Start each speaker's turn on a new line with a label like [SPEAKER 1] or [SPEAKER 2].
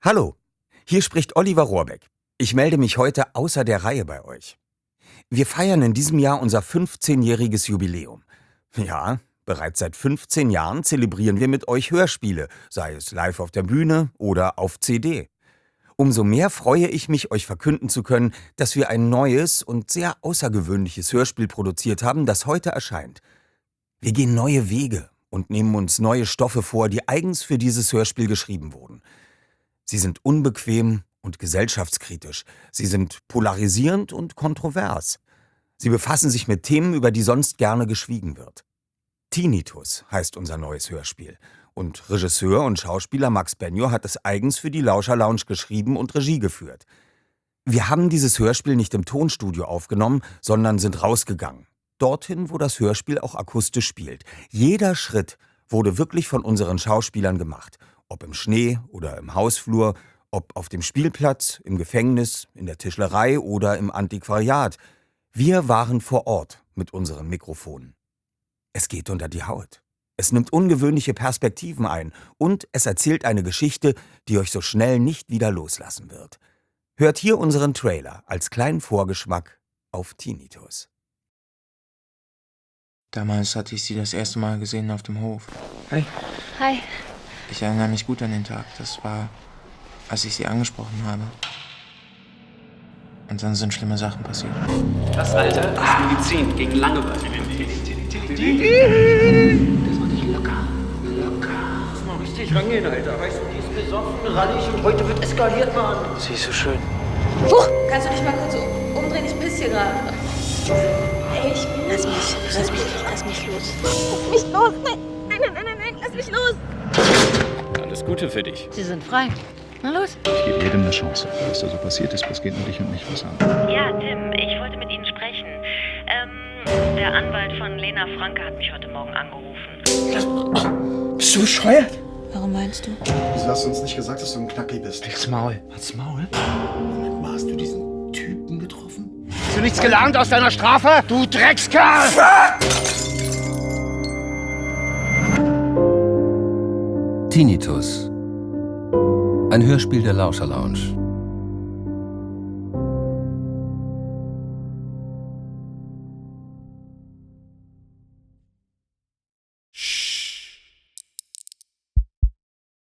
[SPEAKER 1] Hallo, hier spricht Oliver Rohrbeck. Ich melde mich heute außer der Reihe bei euch. Wir feiern in diesem Jahr unser 15-jähriges Jubiläum. Ja, bereits seit 15 Jahren zelebrieren wir mit euch Hörspiele, sei es live auf der Bühne oder auf CD. Umso mehr freue ich mich, euch verkünden zu können, dass wir ein neues und sehr außergewöhnliches Hörspiel produziert haben, das heute erscheint. Wir gehen neue Wege und nehmen uns neue Stoffe vor, die eigens für dieses Hörspiel geschrieben wurden. Sie sind unbequem und gesellschaftskritisch. Sie sind polarisierend und kontrovers. Sie befassen sich mit Themen, über die sonst gerne geschwiegen wird. Tinnitus heißt unser neues Hörspiel. Und Regisseur und Schauspieler Max Benioff hat es eigens für die Lauscher Lounge geschrieben und Regie geführt. Wir haben dieses Hörspiel nicht im Tonstudio aufgenommen, sondern sind rausgegangen. Dorthin, wo das Hörspiel auch akustisch spielt. Jeder Schritt wurde wirklich von unseren Schauspielern gemacht. Ob im Schnee oder im Hausflur, ob auf dem Spielplatz, im Gefängnis, in der Tischlerei oder im Antiquariat. Wir waren vor Ort mit unseren Mikrofonen. Es geht unter die Haut. Es nimmt ungewöhnliche Perspektiven ein und es erzählt eine Geschichte, die euch so schnell nicht wieder loslassen wird. Hört hier unseren Trailer als kleinen Vorgeschmack auf Tinnitus.
[SPEAKER 2] Damals hatte ich sie das erste Mal gesehen auf dem Hof. Hi.
[SPEAKER 3] Hi.
[SPEAKER 2] Ich erinnere mich gut an den Tag. Das war, als ich sie angesprochen habe. Und dann sind schlimme Sachen passiert.
[SPEAKER 4] Das, Alter, ist Medizin gegen Langeweile. Das macht dich locker. Lass mal richtig rangehen, Alter. Weißt du, die ist besoffen, rallig und heute wird eskaliert, Mann.
[SPEAKER 2] Sie ist so schön.
[SPEAKER 3] Kannst du dich mal kurz umdrehen? Ich piss hier gerade. Ey, lass mich los. Lass mich los. Nein, lass mich los.
[SPEAKER 5] Alles Gute für dich.
[SPEAKER 3] Sie sind frei. Na los.
[SPEAKER 6] Ich gebe jedem eine Chance. Was da so passiert ist, das geht nur dich und mich was an.
[SPEAKER 7] Ja, Tim, ich wollte mit Ihnen sprechen. Der Anwalt von Lena Franke hat mich heute Morgen angerufen.
[SPEAKER 2] Bist du bescheuert?
[SPEAKER 3] Warum meinst du?
[SPEAKER 8] Wieso hast du uns nicht gesagt, dass du ein Knacki bist?
[SPEAKER 2] Halt's Maul.
[SPEAKER 8] Halt's Maul? Hast du diesen Typen getroffen?
[SPEAKER 4] Hast du nichts gelernt aus deiner Strafe? Du Dreckskerl!
[SPEAKER 9] Tinnitus. Ein Hörspiel der Lauscher Lounge.